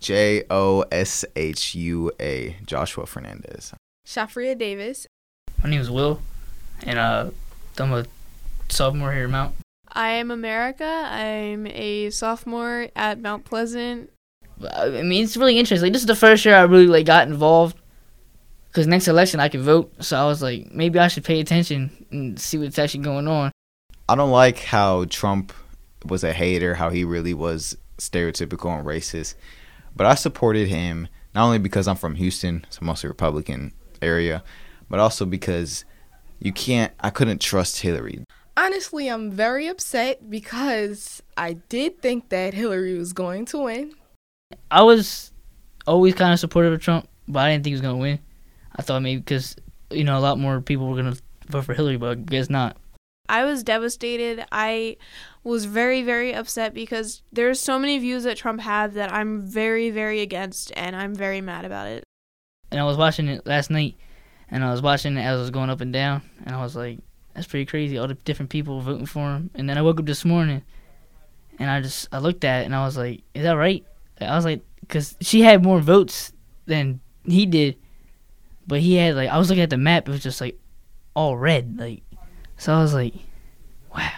Joshua. Joshua Fernandez. Shafria Davis. My name is Will, and I'm a sophomore here at Mount. I am America. I'm a sophomore at Mount Pleasant. I mean, it's really interesting. This is the first year I really got involved, because next election I can vote. So I was like, maybe I should pay attention and see what's actually going on. I don't like how Trump was a hater, how he really was stereotypical and racist. But I supported him not only because I'm from Houston, it's a mostly Republican area, but also because I couldn't trust Hillary. Honestly, I'm very upset because I did think that Hillary was going to win. I was always kind of supportive of Trump, but I didn't think he was going to win. I thought maybe because, a lot more people were going to vote for Hillary, but I guess not. I was devastated. I was very, very upset because there's so many views that Trump had that I'm very, very against, and I'm very mad about it. And I was watching it last night, and I was watching it as it was going up and down, and I was like, that's pretty crazy, all the different people voting for him. And then I woke up this morning, and I looked at it, and I was like, is that right? I was like, because she had more votes than he did, but he had, I was looking at the map, it was just, all red, so I was like, wow.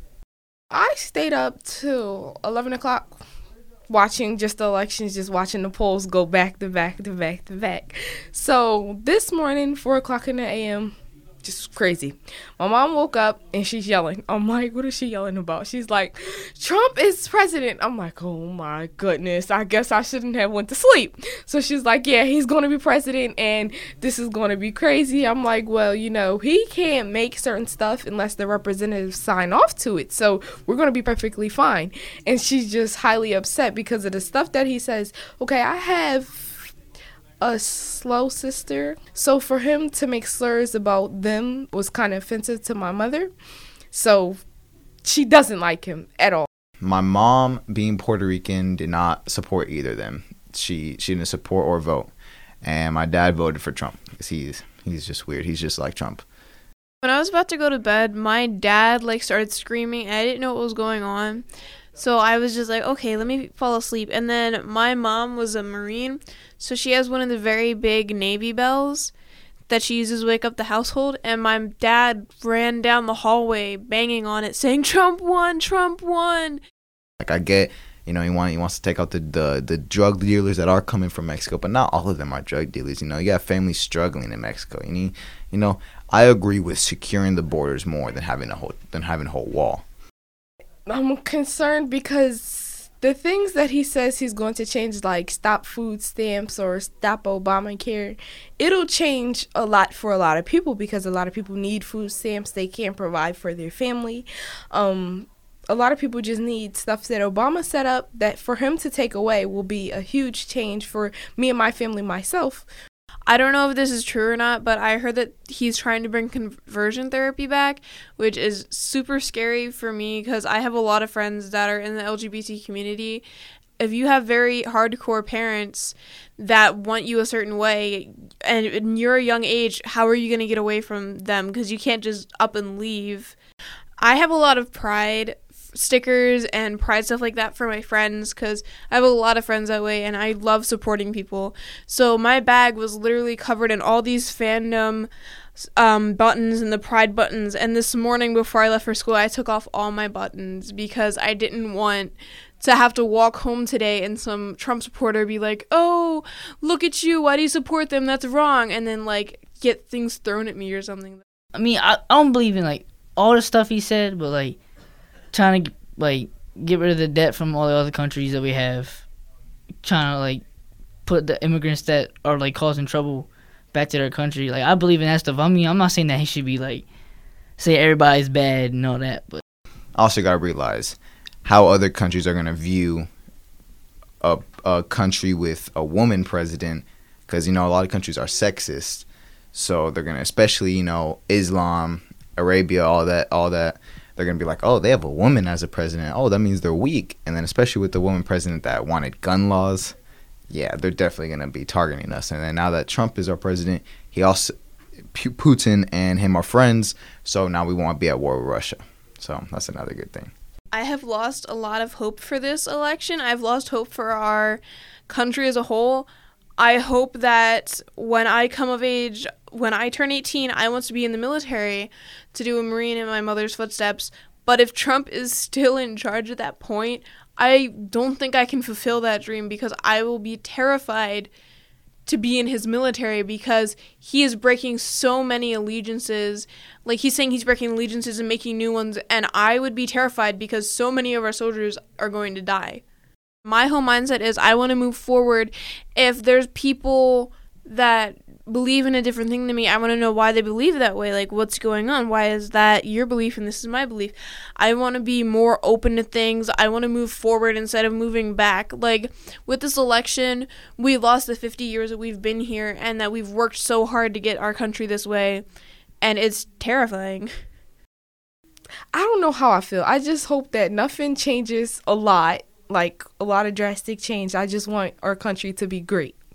I stayed up till 11 o'clock watching just the elections, just watching the polls go back to back to back to back. So this morning, 4 o'clock in the a.m., just crazy. My mom woke up and she's yelling. I'm like, what is she yelling about? She's like, Trump is president. I'm like, oh my goodness, I guess I shouldn't have went to sleep. So she's like, yeah, he's going to be president and this is going to be crazy. I'm like, well, he can't make certain stuff unless the representatives sign off to it. So we're going to be perfectly fine. And she's just highly upset because of the stuff that he says. Okay, I have a slow sister, so for him to make slurs about them was kind of offensive to my mother, so she doesn't like him at all. My mom, being Puerto Rican, did not support either of them. She didn't support or vote, and my dad voted for Trump because he's just weird. He's just like Trump. When I was about to go to bed, my dad started screaming, and I didn't know what was going on. So I was just like, okay, let me fall asleep. And then my mom was a Marine, so she has one of the very big Navy bells that she uses to wake up the household. And my dad ran down the hallway banging on it, saying, Trump won, Trump won. I get, he wants to take out the drug dealers that are coming from Mexico, but not all of them are drug dealers. You got families struggling in Mexico. I agree with securing the borders more than having a whole wall. I'm concerned because the things that he says he's going to change, like stop food stamps or stop Obamacare, it'll change a lot for a lot of people because a lot of people need food stamps. They can't provide for their family. A lot of people just need stuff that Obama set up that for him to take away will be a huge change for me and my family, myself. I don't know if this is true or not, but I heard that he's trying to bring conversion therapy back, which is super scary for me because I have a lot of friends that are in the LGBT community. If you have very hardcore parents that want you a certain way and you're a young age, how are you going to get away from them? Because you can't just up and leave. I have a lot of pride stickers and pride stuff like that for my friends because I have a lot of friends that way and I love supporting people. So my bag was literally covered in all these fandom buttons and the pride buttons, and this morning before I left for school I took off all my buttons because I didn't want to have to walk home today and some Trump supporter be like, oh, look at you, why do you support them, that's wrong, and then get things thrown at me or something. I mean, I don't believe in all the stuff he said, but trying to get rid of the debt from all the other countries that we have, trying to put the immigrants that are causing trouble back to their country. I believe in that stuff. I mean, I'm not saying that he should be say everybody's bad and all that, but I also gotta realize how other countries are gonna view a country with a woman president, because a lot of countries are sexist, so they're gonna, especially Islam, Arabia, all that. They're going to be like, oh, they have a woman as a president. Oh, that means they're weak. And then especially with the woman president that wanted gun laws, yeah, they're definitely going to be targeting us. And then now that Trump is our president, Putin and him are friends, so now we won't be at war with Russia. So that's another good thing. I have lost a lot of hope for this election. I've lost hope for our country as a whole, I hope that when I come of age, when I turn 18, I want to be in the military to do a Marine in my mother's footsteps. But if Trump is still in charge at that point, I don't think I can fulfill that dream, because I will be terrified to be in his military, because he is breaking so many allegiances. Like, he's saying he's breaking allegiances and making new ones, and I would be terrified because so many of our soldiers are going to die. My whole mindset is I want to move forward. If there's people that believe in a different thing than me, I want to know why they believe that way. Like, what's going on? Why is that your belief and this is my belief? I want to be more open to things. I want to move forward instead of moving back. Like, with this election, we lost the 50 years that we've been here and that we've worked so hard to get our country this way, and it's terrifying. I don't know how I feel. I just hope that nothing changes a lot, like a lot of drastic change. I just want our country to be great.